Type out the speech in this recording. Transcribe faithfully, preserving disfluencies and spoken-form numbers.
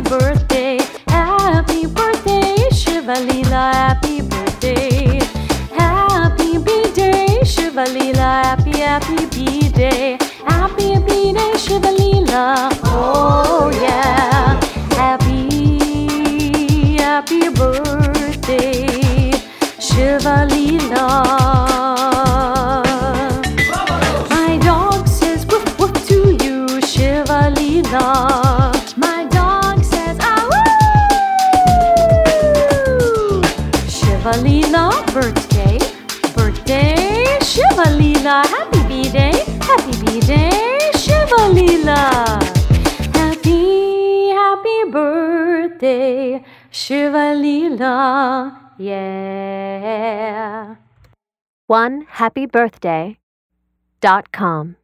birthday, happy birthday, Shiva Leela, happy birthday. Happy B-Day, Shiva Leela, happy, happy B-Day. Happy B-Day, Shiva Leela, oh yeah. Happy, happy birthday, Shiva Leela. My dog says woof woof to you, Shiva Leela. My dog says ah woo. Shiva Leela, birthday, birthday, Shiva Leela. Happy B-Day, happy B-Day, Shiva Leela. Happy, happy birthday, Shiva Leela, yeah. one happy birthday dot com